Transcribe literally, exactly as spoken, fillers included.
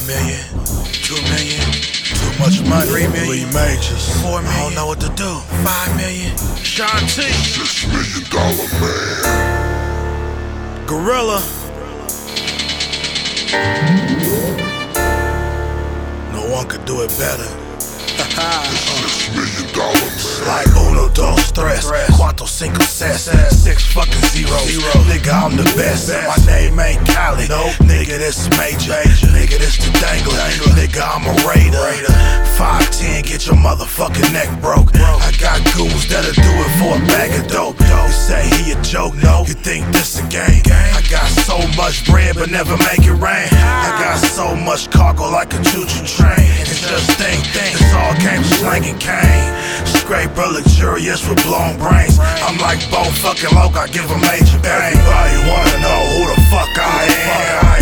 million, two million, too much money, three million, three majors, four million, I don't know what to do, five million, Sean T, six million dollar man, Gorilla. No one could do it better. six million dollar man. Like uno, dos, tres, cuatro, cinco, seis, six fucking zero. Nigga, I'm the best. My name ain't Cali. Nope. Nigga, this major. Nigga, this the dangler. Nigga, I'm a raider. five ten, get your motherfucking neck broke. I got goons that'll do it for a bag of dope. You say he a joke, no? You think this a game? I got so much bread, but never make it rain. I got so much cargo like a choo-choo train. And just think, this all came from slanging cane. Scraper luxurious with blown brains. I'm like Bo fucking Loke, I give a major bang. Everybody wanna know who the fuck I am.